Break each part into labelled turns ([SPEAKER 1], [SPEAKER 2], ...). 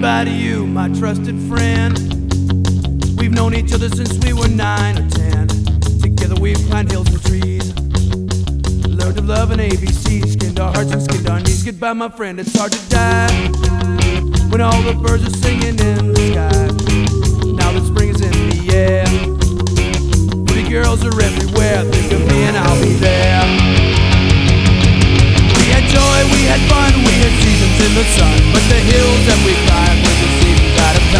[SPEAKER 1] Goodbye to you, my trusted friend. We've known each other since we were 9 or 10. Together we've climbed hills and trees, learned to love and ABC, skinned our hearts and skinned our knees. Goodbye, my friend, it's hard to die when all the birds are singing in the sky. Now that spring is in the air, pretty girls are everywhere. Think of me and I'll be there. We had joy, we had fun, we had seasons in the sun, but the hills that we climbed were the seasons out of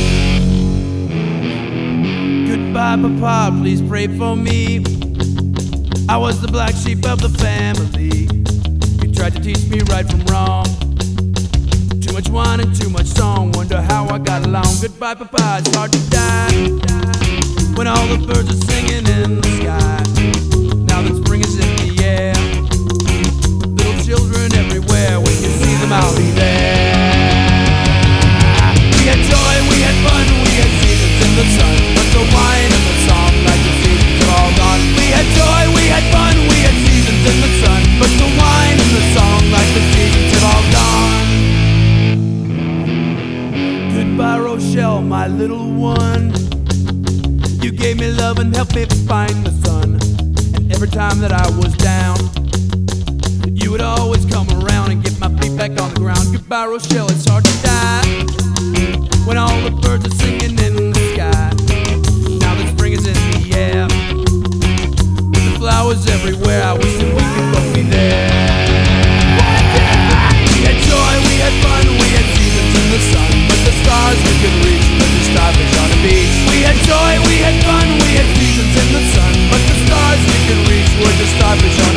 [SPEAKER 1] time. Goodbye, Papa, please pray for me. I was the black sheep of the family. You tried to teach me right from wrong. Too much wine and too much song, wonder how I got along. Goodbye, Papa, it's hard to die when all the birds are singing in the sky. Now that spring is in the air, little children everywhere. When you see them, I'll be there. We had joy, we had fun, we had seasons in the sun, but the wine and the song like the seasons are all gone. We had joy, we had fun, we had seasons in the sun, but the wine and the song like the seasons have all gone. Goodbye, Rochelle, my little one. You gave me love and helped me find the sun. And every time that I was down, you would always come around and get my feet back on the ground. Goodbye, Rochelle, it's hard to die when all the birds are singing in the sky. Now that spring is in the air, with the flowers everywhere, I wish that we could both be there. We had joy, we had fun, we had seasons in the sun, but the stars we could reach were just starfish on a beach. We had joy, we had fun, we had seasons in the sun, but the stars we could reach were just starfish on